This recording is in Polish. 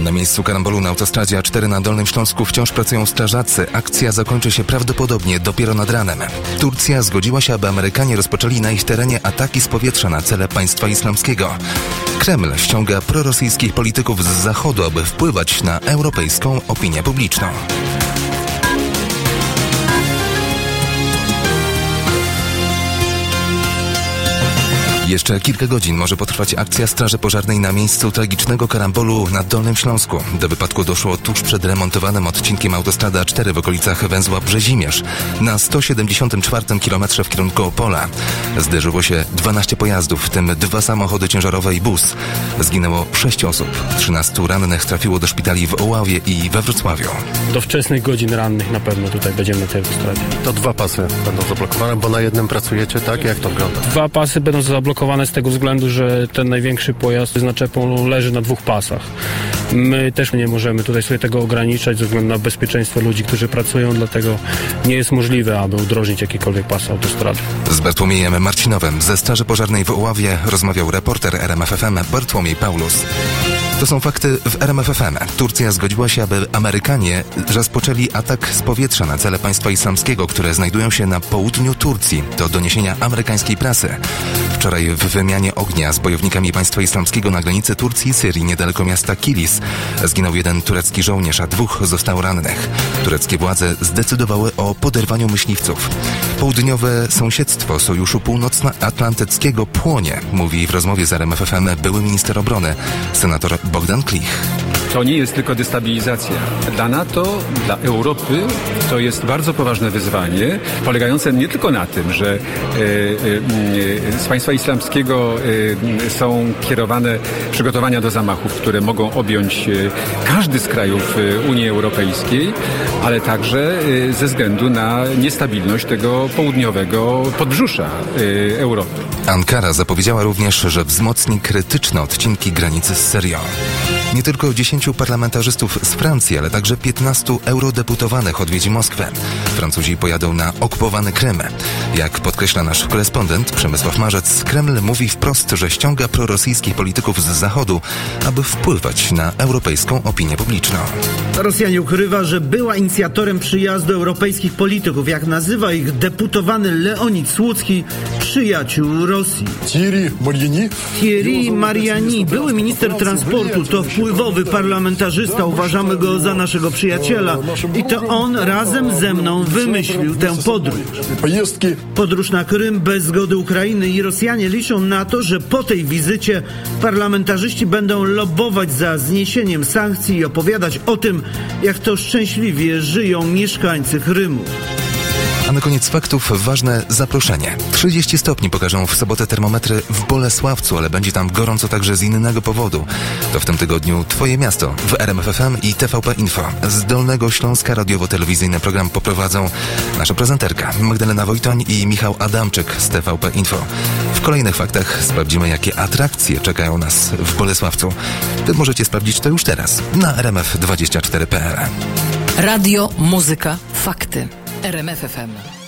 Na miejscu karambolu na autostradzie A4 na Dolnym Śląsku wciąż pracują strażacy. Akcja zakończy się prawdopodobnie dopiero nad ranem. Turcja zgodziła się, aby Amerykanie rozpoczęli na ich terenie ataki z powietrza na cele państwa islamskiego. Kreml ściąga prorosyjskich polityków z Zachodu, aby wpływać na europejską opinię publiczną. Jeszcze kilka godzin może potrwać akcja Straży Pożarnej na miejscu tragicznego karambolu na Dolnym Śląsku. Do wypadku doszło tuż przed remontowanym odcinkiem autostrady A4 w okolicach węzła Brzezimierz na 174 km w kierunku Opola. Zderzyło się 12 pojazdów, w tym 2 samochody ciężarowe i bus. Zginęło 6 osób. 13 rannych trafiło do szpitali w Oławie i we Wrocławiu. Do wczesnych godzin rannych na pewno tutaj będziemy na tej autostradzie. To 2 pasy będą zablokowane, bo na jednym pracujecie, tak? Jak to wygląda? 2 pasy będą zablokowane z tego względu, że ten największy pojazd z naczepą leży na 2 pasach. My też nie możemy tutaj sobie tego ograniczać ze względu na bezpieczeństwo ludzi, którzy pracują, dlatego nie jest możliwe, aby udrożnić jakiekolwiek pasy autostrady. Z Bartłomiejem Marcinowem ze Straży Pożarnej w Oławie rozmawiał reporter RMF FM Bartłomiej Paulus. To są fakty w RMF FM. Turcja zgodziła się, aby Amerykanie rozpoczęli atak z powietrza na cele państwa islamskiego, które znajdują się na południu Turcji. To doniesienia amerykańskiej prasy. Wczoraj w wymianie ognia z bojownikami państwa islamskiego na granicy Turcji i Syrii niedaleko miasta Kilis zginął 1 turecki żołnierz, a 2 zostało rannych. Tureckie władze zdecydowały o poderwaniu myśliwców. Południowe sąsiedztwo Sojuszu Północnoatlantyckiego płonie, mówi w rozmowie z RMF FM były minister obrony, senator Bogdan Klich. To nie jest tylko destabilizacja. Dla NATO, dla Europy to jest bardzo poważne wyzwanie, polegające nie tylko na tym, że z państwa islamskiego są kierowane przygotowania do zamachów, które mogą objąć każdy z krajów Unii Europejskiej, ale także ze względu na niestabilność tego południowego podbrzusza Europy. Ankara zapowiedziała również, że wzmocni krytyczne odcinki granicy z Syrią. Nie tylko 10 parlamentarzystów z Francji, ale także 15 eurodeputowanych odwiedzi Moskwę. Francuzi pojadą na okupowany Krym. Jak podkreśla nasz korespondent Przemysław Marzec, Kreml mówi wprost, że ściąga prorosyjskich polityków z Zachodu, aby wpływać na europejską opinię publiczną. Rosja nie ukrywa, że była inicjatorem przyjazdu europejskich polityków, jak nazywa ich deputowany Leonid Słucki, przyjaciół Rosji. Thierry Mariani, były minister transportu, to wpływowy parlamentarzysta, uważamy go za naszego przyjaciela i to on razem ze mną wymyślił tę podróż. Podróż na Krym bez zgody Ukrainy i Rosjanie liczą na to, że po tej wizycie parlamentarzyści będą lobbować za zniesieniem sankcji i opowiadać o tym, jak to szczęśliwie żyją mieszkańcy Krymu. A na koniec faktów ważne zaproszenie. 30 stopni pokażą w sobotę termometry w Bolesławcu, ale będzie tam gorąco także z innego powodu. To w tym tygodniu Twoje miasto w RMF FM i TVP Info. Z Dolnego Śląska radiowo-telewizyjny program poprowadzą nasza prezenterka Magdalena Wojtoń i Michał Adamczyk z TVP Info. W kolejnych faktach sprawdzimy, jakie atrakcje czekają nas w Bolesławcu. Wy możecie sprawdzić to już teraz na RMF24.pl. Radio, muzyka, fakty. RMF FM.